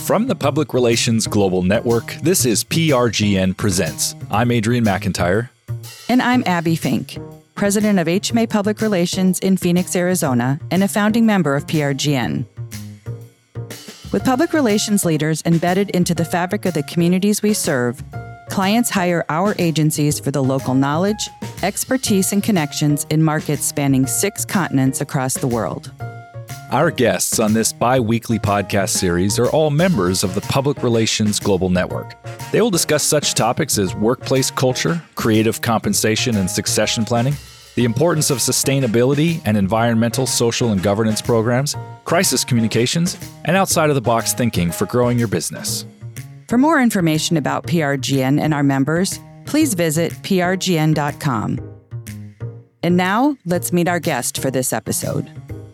From the Public Relations Global Network, this is PRGN Presents. I'm Adrian McIntyre. And I'm Abby Fink, president of HMA Public Relations in Phoenix, Arizona, and a founding member of PRGN. With public relations leaders embedded into the fabric of the communities we serve, clients hire our agencies for the local knowledge, expertise, and connections in markets spanning 6 continents across the world. Our guests on this bi-weekly podcast series are all members of the Public Relations Global Network. They will discuss such topics as workplace culture, creative compensation and succession planning, the importance of sustainability and environmental, social, and governance programs, crisis communications, and outside-of-the-box thinking for growing your business. For more information about PRGN and our members, please visit prgn.com. And now, let's meet our guest for this episode.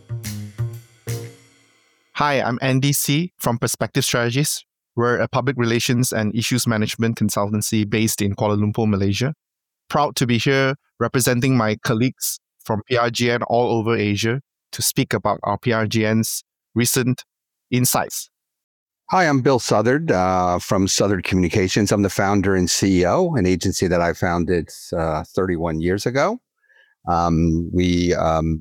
Hi, I'm Andy C. from Perspective Strategies. We're a public relations and issues management consultancy based in Kuala Lumpur, Malaysia. Proud to be here representing my colleagues from PRGN all over Asia to speak about our PRGN's recent insights. Hi, I'm Bill Southard from Southard Communications. I'm the founder and CEO, an agency that I founded 31 years ago. We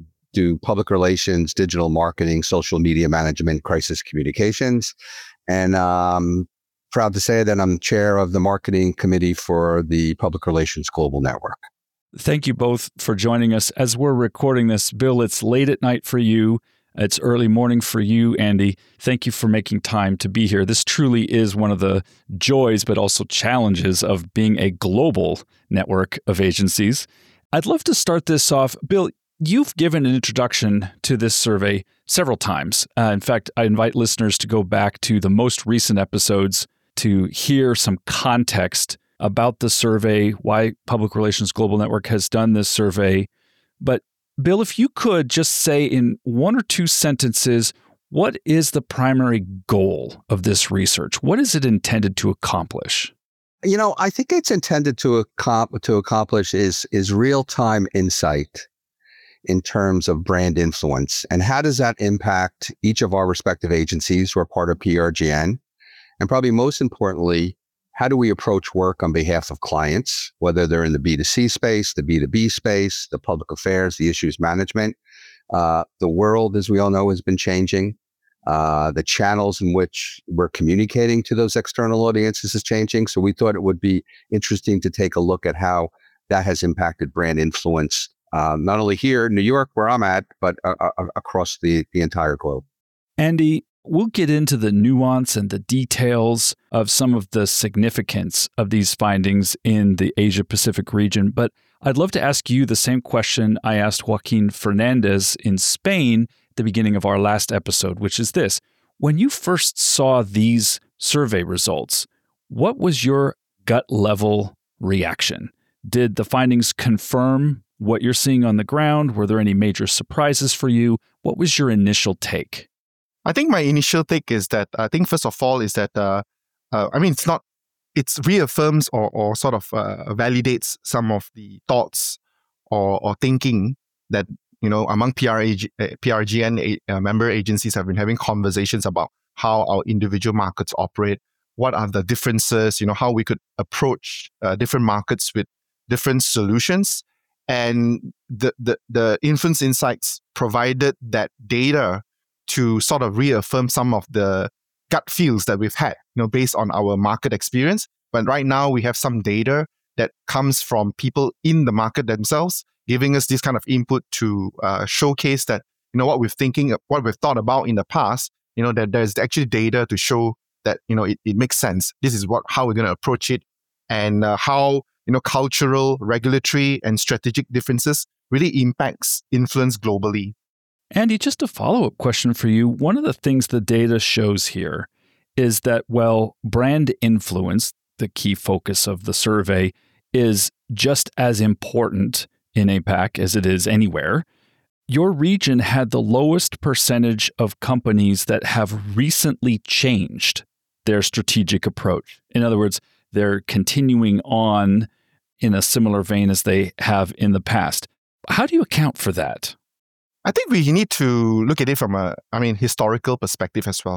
do public relations, digital marketing, social media management, crisis communications. And proud to say that I'm chair of the marketing committee for the Public Relations Global Network. Thank you both for joining us. As we're recording this, Bill, it's late at night for you. It's early morning for you, Andy. Thank you for making time to be here. This truly is one of the joys, but also challenges of being a global network of agencies. I'd love to start this off. Bill, you've given an introduction to this survey several times. In fact, I invite listeners to go back to the most recent episodes to hear some context about the survey, why Public Relations Global Network has done this survey. But Bill, if you could just say in 1 or 2 sentences, what is the primary goal of this research? What is it intended to accomplish? You know, I think it's intended to accomplish is real-time insight in terms of brand influence. And how does that impact each of our respective agencies who are part of PRGN? And probably most importantly, how do we approach work on behalf of clients, whether they're in the B2C space, the B2B space, the public affairs, the issues management? The world, as we all know, has been changing. The channels in which we're communicating to those external audiences is changing. So we thought it would be interesting to take a look at how that has impacted brand influence, not only here in New York, where I'm at, but across the entire globe. Andy, we'll get into the nuance and the details of some of the significance of these findings in the Asia-Pacific region, but I'd love to ask you the same question I asked Joaquin Fernandez in Spain at the beginning of our last episode, which is this. When you first saw these survey results, what was your gut level reaction? Did the findings confirm what you're seeing on the ground? Were there any major surprises for you? What was your initial take? I think my initial take is that, first of all, is that, it reaffirms or sort of validates some of the thoughts or thinking that, among PRGN member agencies have been having conversations about how our individual markets operate, what are the differences, how we could approach different markets with different solutions. And the Influence Insights provided that data to sort of reaffirm some of the gut feels that we've had, based on our market experience. But right now we have some data that comes from people in the market themselves, giving us this kind of input to showcase that, what we've thought about in the past, that there's actually data to show that, it makes sense. This is how we're going to approach it, and how, cultural, regulatory, and strategic differences really impacts influence globally. Andy, just a follow-up question for you. One of the things the data shows here is that, brand influence, the key focus of the survey, is just as important in APAC as it is anywhere. Your region had the lowest percentage of companies that have recently changed their strategic approach. In other words, they're continuing on in a similar vein as they have in the past. How do you account for that? I think we need to look at it from a historical perspective as well.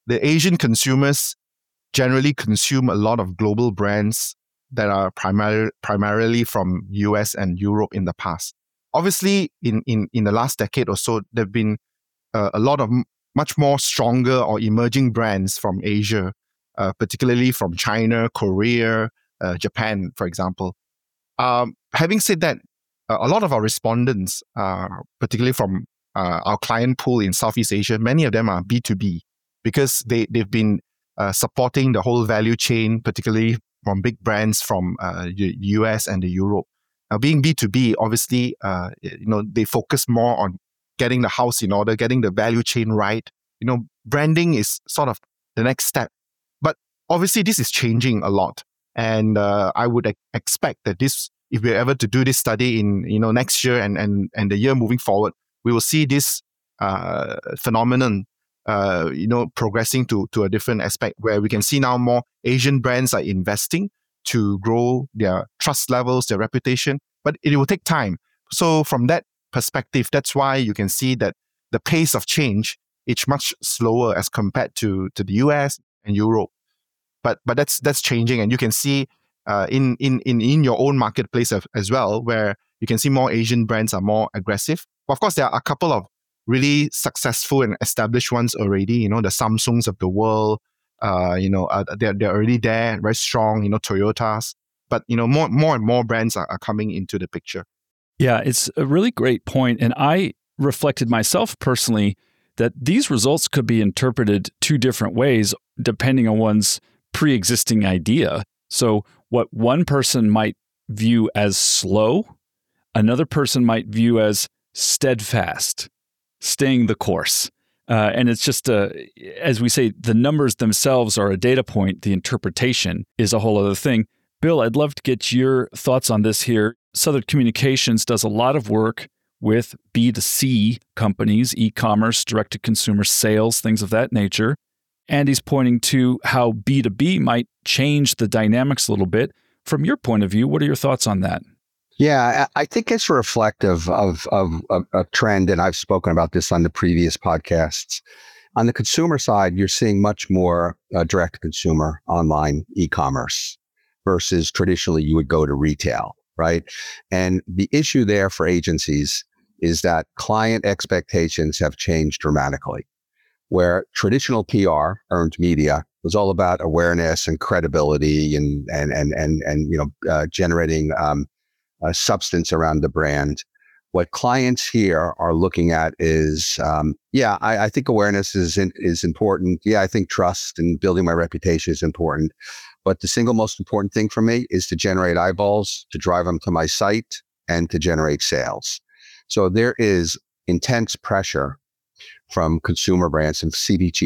the Asian consumers generally consume a lot of global brands that are primarily from US and Europe in the past. Obviously, in the last decade or so, there have been a lot of much more stronger or emerging brands from Asia, particularly from China, Korea, Japan, for example. Having said that, a lot of our respondents, particularly from our client pool in Southeast Asia, many of them are B2B because they've been supporting the whole value chain, particularly from big brands from the US and the Europe. Now, being B2B, obviously, they focus more on getting the house in order, getting the value chain right. Branding is sort of the next step. But obviously, this is changing a lot. And I would expect that this, if we're ever to do this study in next year and the year moving forward, we will see this phenomenon progressing to a different aspect where we can see now more Asian brands are investing to grow their trust levels, their reputation, but it will take time. So from that perspective, that's why you can see that the pace of change is much slower as compared to the US and Europe. But that's changing, and you can see in your own marketplace as well, where you can see more Asian brands are more aggressive. But of course, there are a couple of really successful and established ones already. The Samsungs of the world. They're already there, very strong. Toyotas. But more and more brands are coming into the picture. Yeah, it's a really great point, and I reflected myself personally that these results could be interpreted two different ways depending on one's pre-existing idea. So what one person might view as slow, another person might view as steadfast, staying the course. And it's just, as we say, the numbers themselves are a data point. The interpretation is a whole other thing. Bill, I'd love to get your thoughts on this here. Southern Communications does a lot of work with B2C companies, e-commerce, direct-to-consumer sales, things of that nature. Andy's pointing to how B2B might change the dynamics a little bit. From your point of view, what are your thoughts on that? Yeah, I think it's reflective of a trend, and I've spoken about this on the previous podcasts. On the consumer side, you're seeing much more direct-to-consumer online e-commerce versus traditionally you would go to retail, right? And the issue there for agencies is that client expectations have changed dramatically. Where traditional PR, earned media, was all about awareness and credibility and generating substance around the brand. What clients here are looking at is, I think awareness is important. Yeah, I think trust and building my reputation is important. But the single most important thing for me is to generate eyeballs, to drive them to my site, and to generate sales. So there is intense pressure from consumer brands and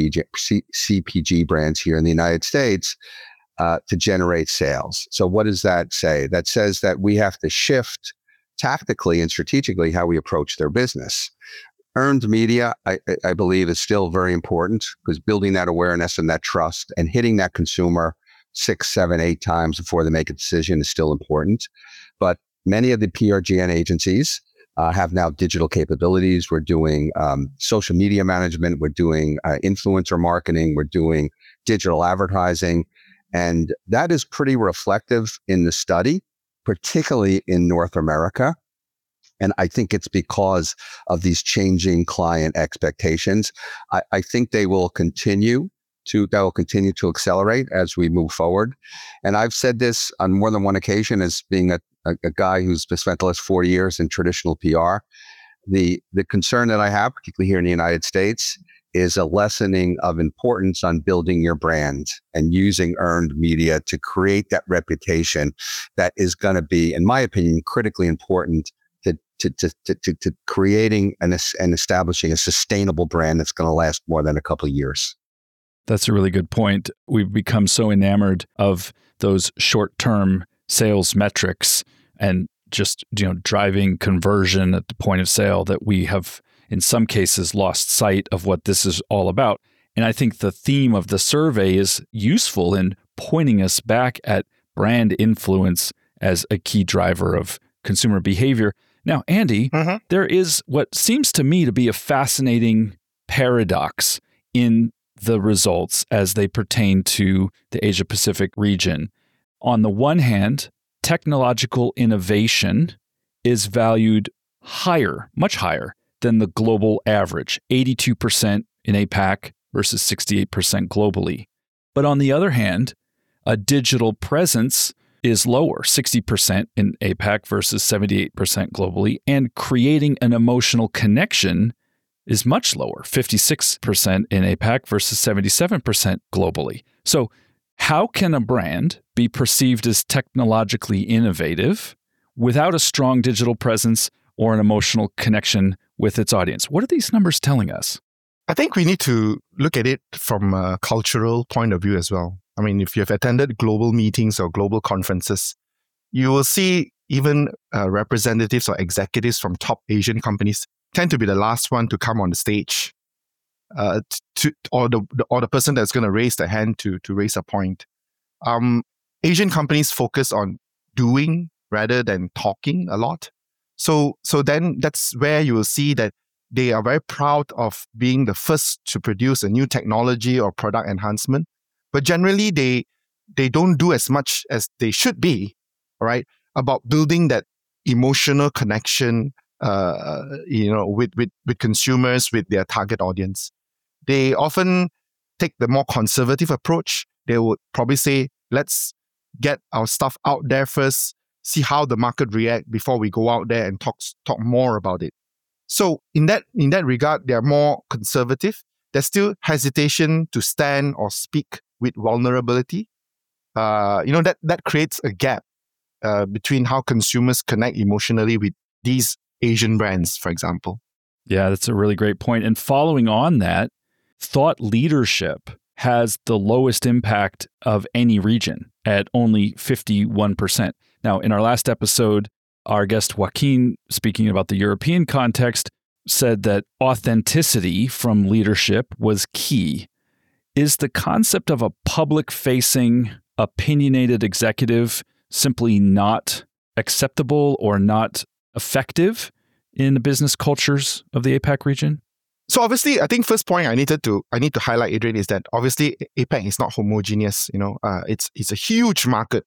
CPG brands here in the United States to generate sales. So what does that say? That says that we have to shift tactically and strategically how we approach their business. Earned media, I believe, is still very important because building that awareness and that trust and hitting that consumer 6, 7, 8 times before they make a decision is still important. But many of the PRGN agencies have now digital capabilities. We're doing social media management. We're doing influencer marketing. We're doing digital advertising. And that is pretty reflective in the study, particularly in North America. And I think it's because of these changing client expectations. I think they will continue to accelerate as we move forward. And I've said this on more than one occasion as being a guy who's spent the last 4 years in traditional PR. The concern that I have, particularly here in the United States, is a lessening of importance on building your brand and using earned media to create that reputation that is going to be, in my opinion, critically important to creating and establishing a sustainable brand that's going to last more than a couple of years. That's a really good point. We've become so enamored of those short-term sales metrics and just, driving conversion at the point of sale that we have, in some cases, lost sight of what this is all about. And I think the theme of the survey is useful in pointing us back at brand influence as a key driver of consumer behavior. Now, Andy, there is what seems to me to be a fascinating paradox in the results as they pertain to the Asia Pacific region. On the one hand, technological innovation is valued higher, much higher than the global average, 82% in APAC versus 68% globally. But on the other hand, a digital presence is lower, 60% in APAC versus 78% globally, and creating an emotional connection is much lower, 56% in APAC versus 77% globally. So how can a brand be perceived as technologically innovative without a strong digital presence or an emotional connection with its audience? What are these numbers telling us? I think we need to look at it from a cultural point of view as well. I mean, if you've attended global meetings or global conferences, you will see even representatives or executives from top Asian companies tend to be the last one to come on the stage, or the person that's going to raise the hand to raise a point. Asian companies focus on doing rather than talking a lot. So then that's where you will see that they are very proud of being the first to produce a new technology or product enhancement. But generally, they don't do as much as they should be, right, about building that emotional connection, with consumers, with their target audience. They often take the more conservative approach. They would probably say, let's get our stuff out there first, see how the market react before we go out there and talk more about it. So in that regard, they are more conservative. There's still hesitation to stand or speak with vulnerability. That creates a gap between how consumers connect emotionally with these Asian brands, for example. Yeah, that's a really great point. And following on that, thought leadership has the lowest impact of any region at only 51%. Now, in our last episode, our guest Joaquin, speaking about the European context, said that authenticity from leadership was key. Is the concept of a public-facing, opinionated executive simply not acceptable or not effective in the business cultures of the APAC region? So obviously, I think first point I need to highlight, Adrian, is that obviously APAC is not homogeneous. It's a huge market.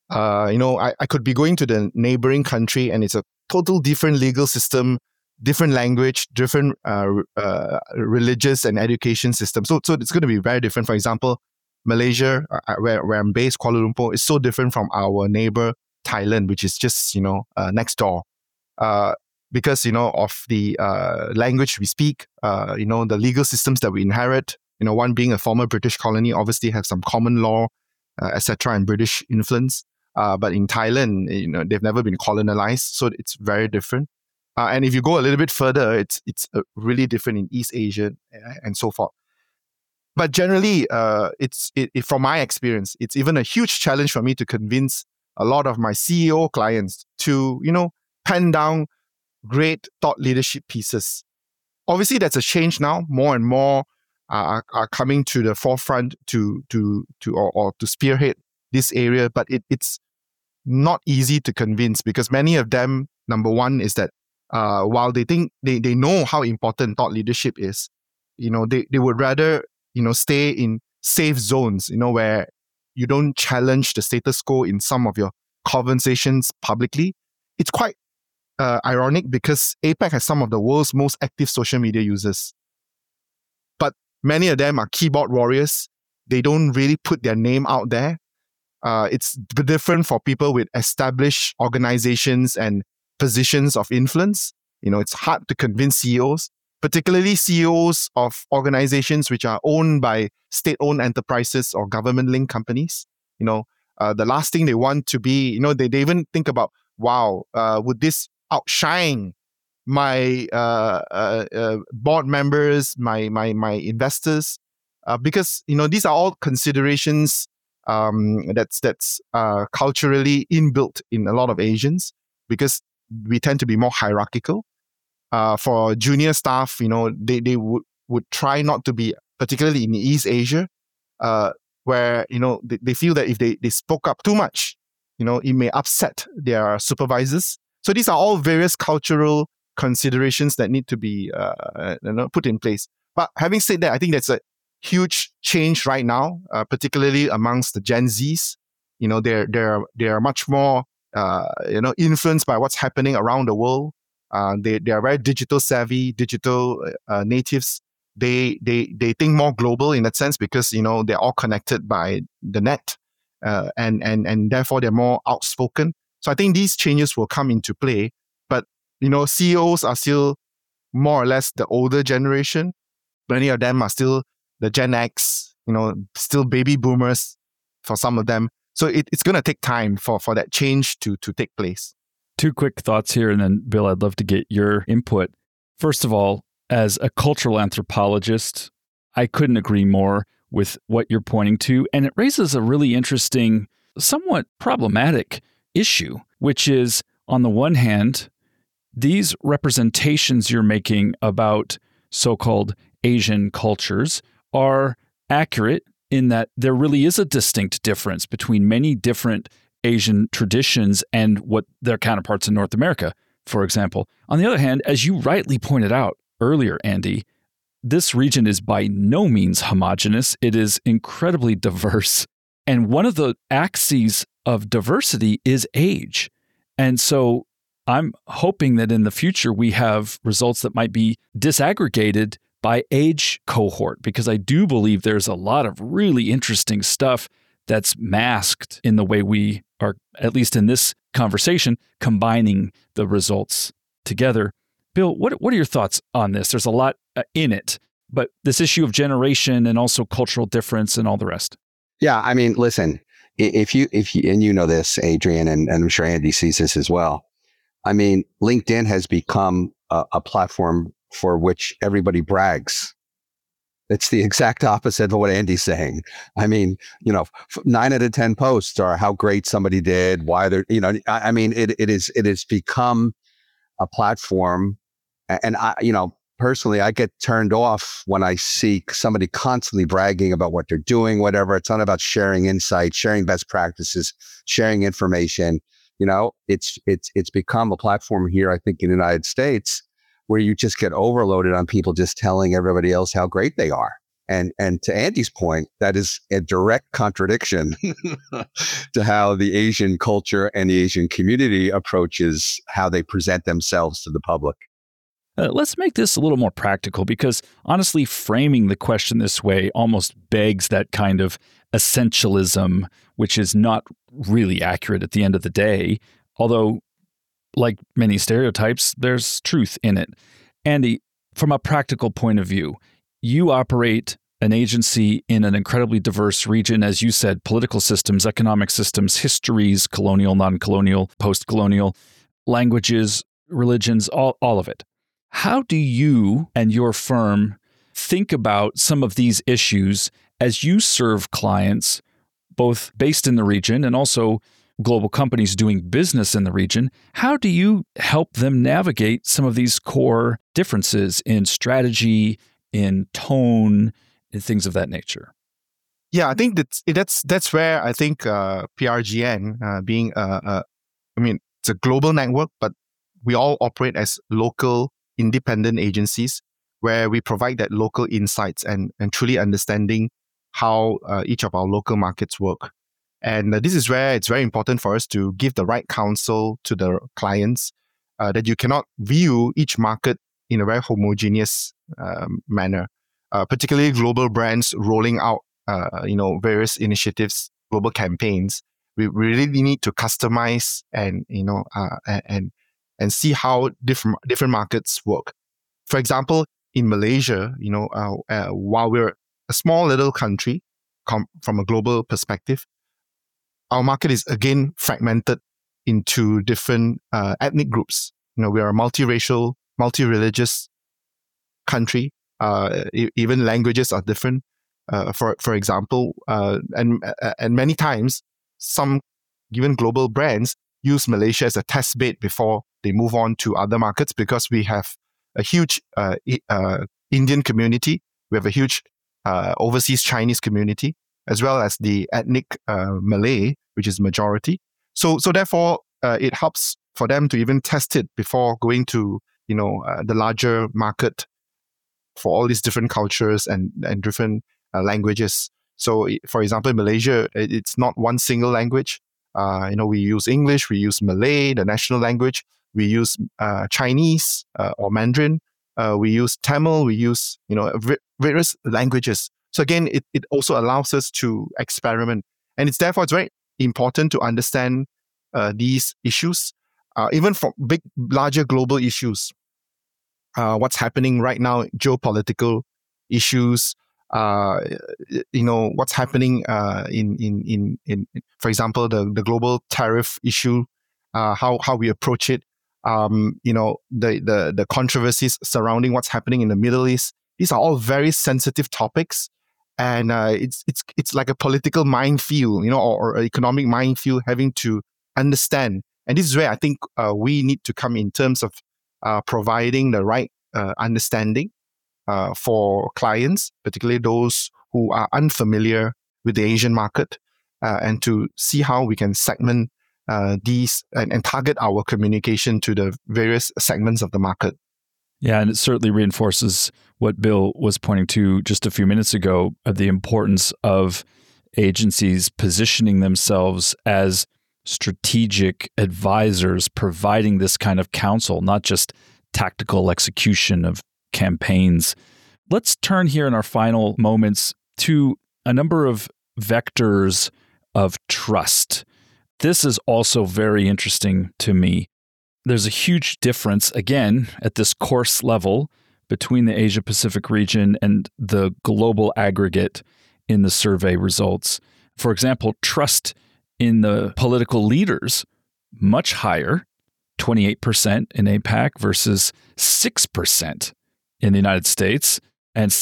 I could be going to the neighboring country and it's a total different legal system, different language, different religious and education system. So it's going to be very different. For example, Malaysia, where I'm based, Kuala Lumpur, is so different from our neighbor Thailand, which is just next door. Because of the language we speak, the legal systems that we inherit. One being a former British colony, obviously have some common law, etc., and British influence. But in Thailand, they've never been colonized, so it's very different. And if you go a little bit further, it's really different in East Asia and so forth. But generally, from my experience, it's even a huge challenge for me to convince a lot of my CEO clients to, pen down great thought leadership pieces. Obviously, that's a change now. More and more are coming to the forefront to spearhead this area, but it's not easy to convince because many of them, number one, is that while they think they know how important thought leadership is, they would rather stay in safe zones, where you don't challenge the status quo in some of your conversations publicly. It's quite ironic because APAC has some of the world's most active social media users. But many of them are keyboard warriors. They don't really put their name out there. It's different for people with established organizations and positions of influence. It's hard to convince CEOs, particularly CEOs of organizations which are owned by state-owned enterprises or government-linked companies. The last thing they want to be, they even think about, wow, would this outshine my board members, my investors? Because these are all considerations that's culturally inbuilt in a lot of Asians, because we tend to be more hierarchical. For junior staff, they would try not to be, particularly in East Asia, where they feel that if they spoke up too much, it may upset their supervisors. So these are all various cultural considerations that need to be put in place. But having said that, I think that's huge change right now, particularly amongst the Gen Zs. They're much more influenced by what's happening around the world. They are very digital savvy, digital natives. They think more global in that sense because they're all connected by the net, and therefore they're more outspoken. So I think these changes will come into play. But CEOs are still more or less the older generation. Many of them are still the Gen X, still baby boomers for some of them. So it's going to take time for that change to take place. Two quick thoughts here, and then Bill, I'd love to get your input. First of all, as a cultural anthropologist, I couldn't agree more with what you're pointing to. And it raises a really interesting, somewhat problematic issue, which is, on the one hand, these representations you're making about so-called Asian cultures are accurate in that there really is a distinct difference between many different Asian traditions and what their counterparts in North America, for example. On the other hand, as you rightly pointed out earlier, Andy, this region is by no means homogeneous. It is incredibly diverse. And one of the axes of diversity is age. And so I'm hoping that in the future we have results that might be disaggregated by age cohort, because I do believe there's a lot of really interesting stuff that's masked in the way we are, at least in this conversation, combining the results together. Bill, what are your thoughts on this? There's a lot in it, but this issue of generation and also cultural difference and all the rest. Yeah, I mean, listen, if you and you know this, Adrian, and I'm sure Andy sees this as well. I mean, LinkedIn has become a platform for which everybody brags. It's the exact opposite of what Andy's saying. I mean, 9 out of 10 posts are how great somebody did, why they're, I mean, it has become a platform. And personally, I get turned off when I see somebody constantly bragging about what they're doing, whatever. It's not about sharing insights, sharing best practices, sharing information. It's become a platform here, I think, in the United States, where you just get overloaded on people just telling everybody else how great they are. And to Andy's point, that is a direct contradiction to how the Asian culture and the Asian community approaches how they present themselves to the public. Let's make this a little more practical, because honestly, framing the question this way almost begs that kind of essentialism, which is not really accurate at the end of the day, although like many stereotypes, there's truth in it. Andy, from a practical point of view, you operate an agency in an incredibly diverse region, as you said, political systems, economic systems, histories, colonial, non-colonial, post-colonial, languages, religions, all of it. How do you and your firm think about some of these issues as you serve clients, both based in the region and also global companies doing business in the region? How do you help them navigate some of these core differences in strategy, in tone, and things of that nature? Yeah, I think that's where I think PRGN being it's a global network, but we all operate as local independent agencies where we provide that local insights and truly understanding how each of our local markets work. And this is where it's very important for us to give the right counsel to the clients, that you cannot view each market in a very homogeneous manner, particularly global brands rolling out various initiatives, global campaigns. We really need to customize and see how different markets work. For example, in Malaysia, while we're a small little country from a global perspective, our market is again fragmented into different ethnic groups. We are a multiracial, multi-religious country. Even languages are different. For example, and many times, some given global brands use Malaysia as a test bed before they move on to other markets, because we have a huge Indian community. We have a huge overseas Chinese community, as well as the ethnic Malay, which is majority. So therefore, it helps for them to even test it before going to the larger market for all these different cultures and different languages. So, for example, in Malaysia, it's not one single language. We use English, we use Malay, the national language, we use Chinese or Mandarin, we use Tamil, we use various languages. So again, it also allows us to experiment, and it's very important to understand these issues, even for larger global issues. What's happening right now, geopolitical issues. What's happening in for example, the global tariff issue, how we approach it. The controversies surrounding what's happening in the Middle East. These are all very sensitive topics, and it's like a political minefield, or economic minefield, having to understand. And this is where I think we need to come in terms of providing the right understanding for clients, particularly those who are unfamiliar with the Asian market, and to see how we can segment these and target our communication to the various segments of the market. Yeah, and it certainly reinforces what Bill was pointing to just a few minutes ago, of the importance of agencies positioning themselves as strategic advisors, providing this kind of counsel, not just tactical execution of campaigns. Let's turn here in our final moments to a number of vectors of trust. This is also very interesting to me. There's a huge difference, again, at this coarse level between the Asia-Pacific region and the global aggregate in the survey results. For example, trust in the political leaders, much higher, 28% in APAC versus 6% in the United States and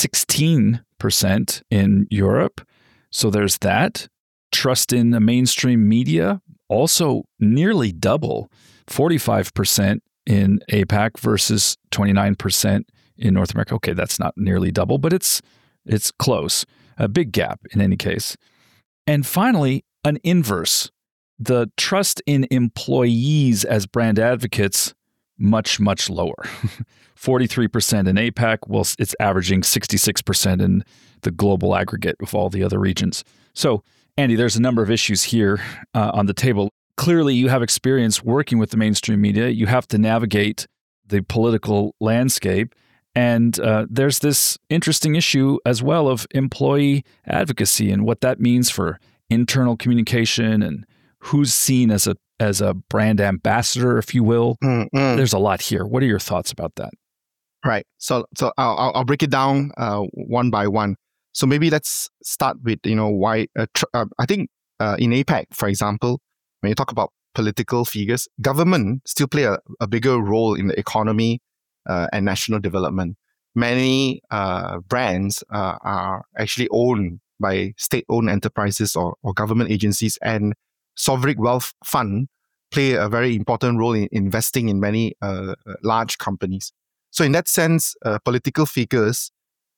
16% in Europe. So there's that. Trust in the mainstream media, also nearly double, 45% in APAC versus 29% in North America. Okay, that's not nearly double, but it's close. A big gap in any case. And finally, an inverse. The trust in employees as brand advocates, much, much lower. 43% in APAC, while it's averaging 66% in the global aggregate of all the other regions. So, Andy, there's a number of issues here on the table. Clearly, you have experience working with the mainstream media. You have to navigate the political landscape. And there's this interesting issue as well of employee advocacy and what that means for internal communication and who's seen as a brand ambassador, if you will. Mm-hmm. There's a lot here. What are your thoughts about that? Right. So I'll break it down one by one. So maybe let's start with why. I think in APAC, for example, when you talk about political figures, government still play a bigger role in the economy and national development. Many brands are actually owned by state-owned enterprises or government agencies, and sovereign wealth fund play a very important role in investing in many large companies. So in that sense, political figures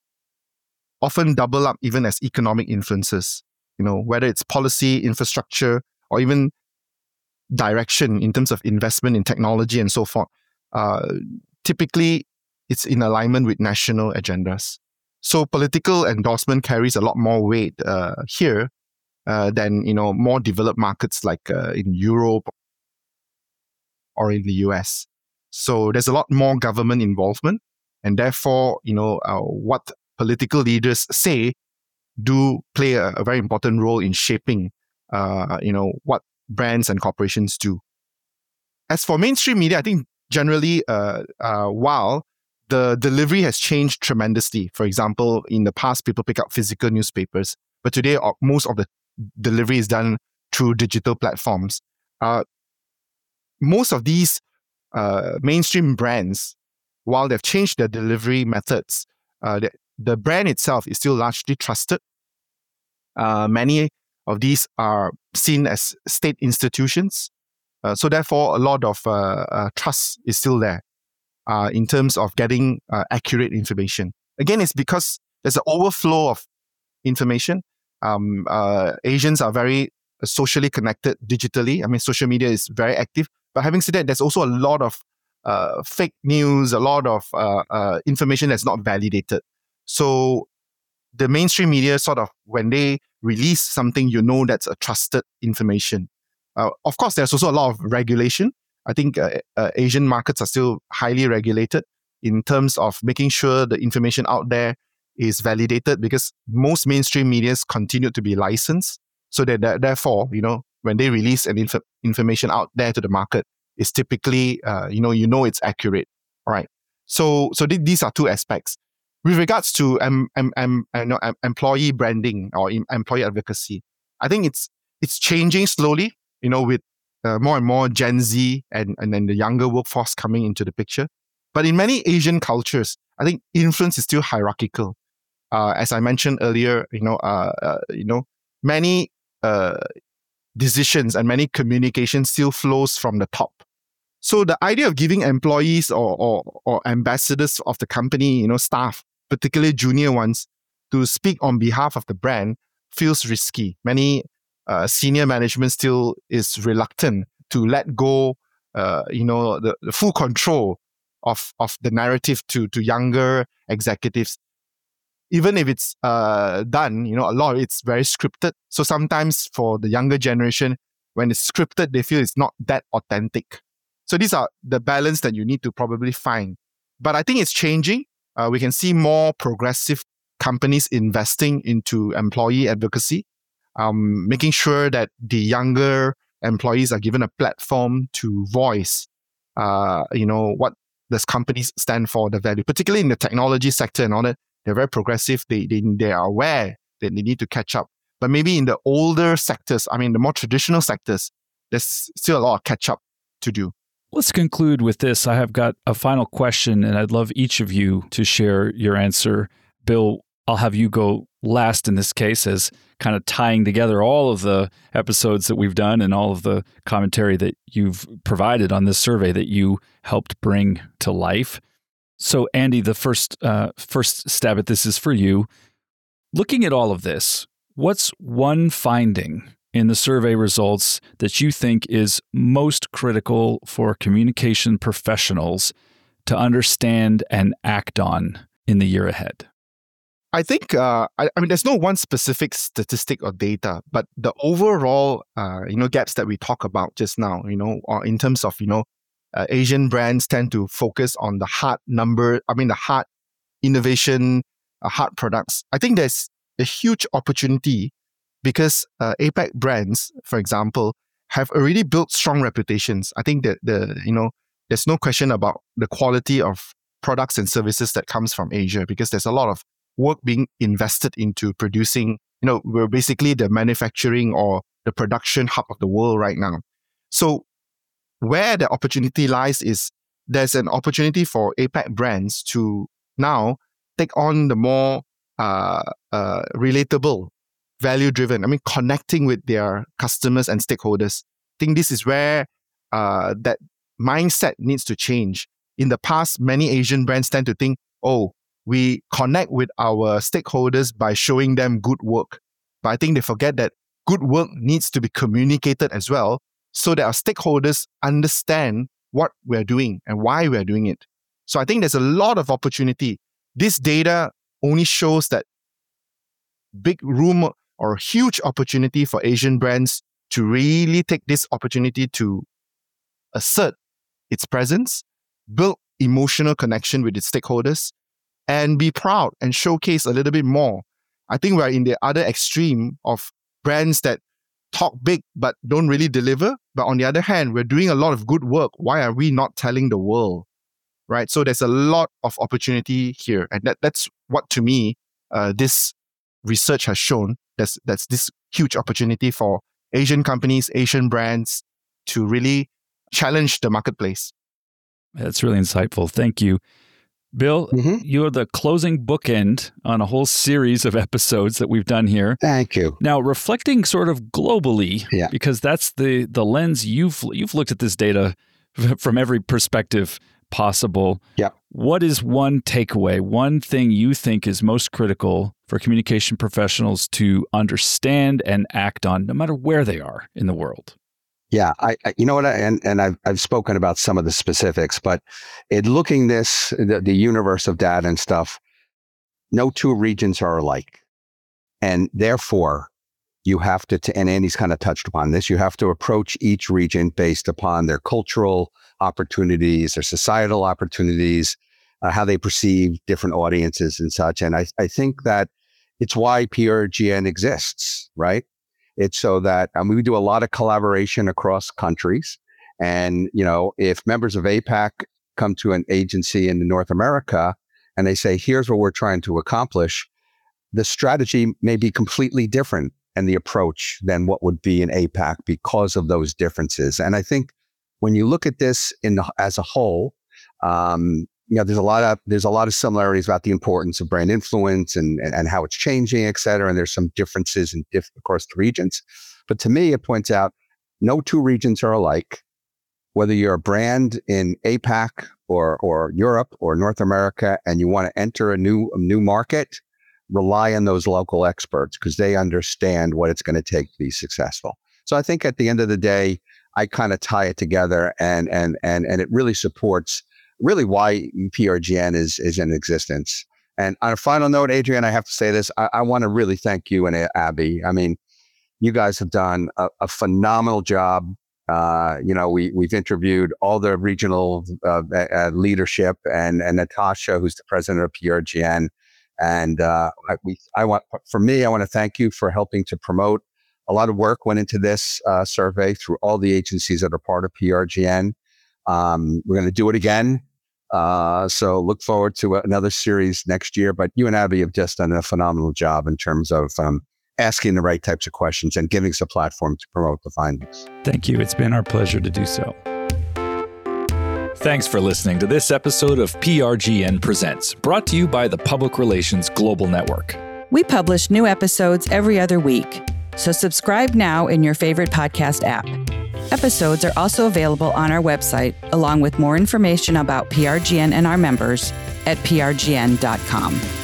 often double up even as economic influencers, whether it's policy, infrastructure, or even direction in terms of investment in technology and so forth. Typically, it's in alignment with national agendas. So political endorsement carries a lot more weight here than more developed markets like in Europe or in the US. So there's a lot more government involvement, and therefore what political leaders say do play a very important role in shaping what brands and corporations do. As for mainstream media, I think generally while the delivery has changed tremendously. For example, in the past, people pick up physical newspapers, but today most of the delivery is done through digital platforms. Most of these mainstream brands, while they've changed their delivery methods, the brand itself is still largely trusted. Many of these are seen as state institutions. So therefore, a lot of trust is still there in terms of getting accurate information. Again, it's because there's an overflow of information. Asians are very socially connected digitally. I mean, social media is very active. But having said that, there's also a lot of fake news, a lot of information that's not validated. So the mainstream media sort of, when they release something, you know that's a trusted information. Of course, there's also a lot of regulation. I think Asian markets are still highly regulated in terms of making sure the information out there is validated, because most mainstream medias continue to be licensed. So that therefore, when they release an information out there to the market, it's typically, it's accurate. All right. So these are two aspects. With regards to employee branding or employee advocacy, I think it's changing slowly, with more and more Gen Z and then the younger workforce coming into the picture. But in many Asian cultures, I think influence is still hierarchical. As I mentioned earlier, many decisions and many communication still flows from the top. So the idea of giving employees or ambassadors of the company, staff, particularly junior ones, to speak on behalf of the brand feels risky. Many senior management still is reluctant to let go, the full control of the narrative to younger executives. Even if it's done, a lot of it's very scripted. So sometimes for the younger generation, when it's scripted, they feel it's not that authentic. So these are the balance that you need to probably find. But I think it's changing. We can see more progressive companies investing into employee advocacy, making sure that the younger employees are given a platform to voice, what does companies stand for, the value, particularly in the technology sector and all that. They're very progressive. They are aware that they need to catch up. But maybe in the older sectors, the more traditional sectors, there's still a lot of catch up to do. Let's conclude with this. I have got a final question, and I'd love each of you to share your answer. Bill, I'll have you go last in this case, as kind of tying together all of the episodes that we've done and all of the commentary that you've provided on this survey that you helped bring to life. So, Andy, the first stab at this is for you. Looking at all of this, what's one finding in the survey results that you think is most critical for communication professionals to understand and act on in the year ahead? I think, there's no one specific statistic or data, but the overall, gaps that we talk about just now, or in terms of, Asian brands tend to focus on the hard innovation, hard products. I think there's a huge opportunity because APAC brands, for example, have already built strong reputations. I think that there's no question about the quality of products and services that comes from Asia, because there's a lot of work being invested into producing. We're basically the manufacturing or the production hub of the world right now. So where the opportunity lies is there's an opportunity for APAC brands to now take on the more relatable, value-driven, connecting with their customers and stakeholders. I think this is where that mindset needs to change. In the past, many Asian brands tend to think, we connect with our stakeholders by showing them good work. But I think they forget that good work needs to be communicated as well, so that our stakeholders understand what we're doing and why we're doing it. So I think there's a lot of opportunity. This data only shows that big room or huge opportunity for Asian brands to really take this opportunity to assert its presence, build emotional connection with its stakeholders, and be proud and showcase a little bit more. I think we're in the other extreme of brands that talk big but don't really deliver. But on the other hand, we're doing a lot of good work. Why are we not telling the world? Right? So there's a lot of opportunity here. And that's what, to me, this research has shown. That's this huge opportunity for Asian companies, Asian brands to really challenge the marketplace. That's really insightful. Thank you. Bill, You're the closing bookend on a whole series of episodes that we've done here. Thank you. Now, reflecting sort of globally, because that's the lens you've looked at this data from every perspective possible. Yeah. What is one takeaway, one thing you think is most critical for communication professionals to understand and act on, no matter where they are in the world? Yeah, I've spoken about some of the specifics, but in looking the universe of data and stuff, no two regions are alike. And therefore, you have to, and Andy's kind of touched upon this, you have to approach each region based upon their cultural opportunities, their societal opportunities, how they perceive different audiences and such. And I think that it's why PRGN exists, right? It's so that we do a lot of collaboration across countries. And, if members of APAC come to an agency in North America and they say, here's what we're trying to accomplish, the strategy may be completely different and the approach than what would be in APAC because of those differences. And I think when you look at this as a whole, there's a lot of similarities about the importance of brand influence and how it's changing, et cetera. And there's some differences in, of course, the regions. But to me, it points out no two regions are alike. Whether you're a brand in APAC or Europe or North America, and you want to enter a new market, rely on those local experts because they understand what it's going to take to be successful. So I think at the end of the day, I kind of tie it together and it really supports really why PRGN is in existence. And on a final note, Adrian, I have to say this, I want to really thank you and Abby. I mean, you guys have done a phenomenal job. We've interviewed all the regional leadership and Natasha, who's the president of PRGN. And I want to thank you for helping to promote. A lot of work went into this survey through all the agencies that are part of PRGN. We're going to do it again. So look forward to another series next year. But you and Abby have just done a phenomenal job in terms of asking the right types of questions and giving us a platform to promote the findings. Thank you. It's been our pleasure to do so. Thanks for listening to this episode of PRGN Presents, brought to you by the Public Relations Global Network. We publish new episodes every other week, so subscribe now in your favorite podcast app. Episodes are also available on our website, along with more information about PRGN and our members at prgn.com.